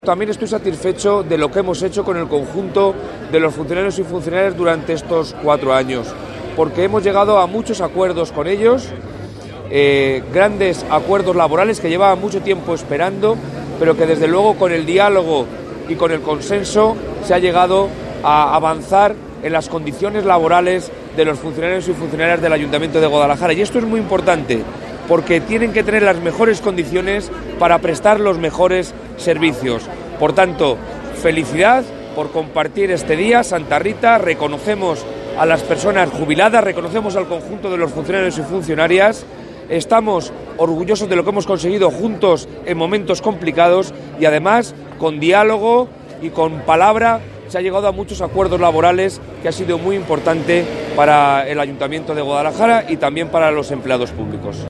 También estoy satisfecho de lo que hemos hecho con el conjunto de los funcionarios y funcionarias durante estos 4 años, porque hemos llegado a muchos acuerdos con ellos, grandes acuerdos laborales que llevaban mucho tiempo esperando, pero que desde luego con el diálogo y con el consenso se ha llegado a avanzar en las condiciones laborales de los funcionarios y funcionarias del Ayuntamiento de Guadalajara. Y esto es muy importante, porque tienen que tener las mejores condiciones para prestar los mejores servicios. Por tanto, felicidad por compartir este día, Santa Rita. Reconocemos a las personas jubiladas, reconocemos al conjunto de los funcionarios y funcionarias. Estamos orgullosos de lo que hemos conseguido juntos en momentos complicados y además con diálogo y con palabra se ha llegado a muchos acuerdos laborales que ha sido muy importante para el Ayuntamiento de Guadalajara y también para los empleados públicos.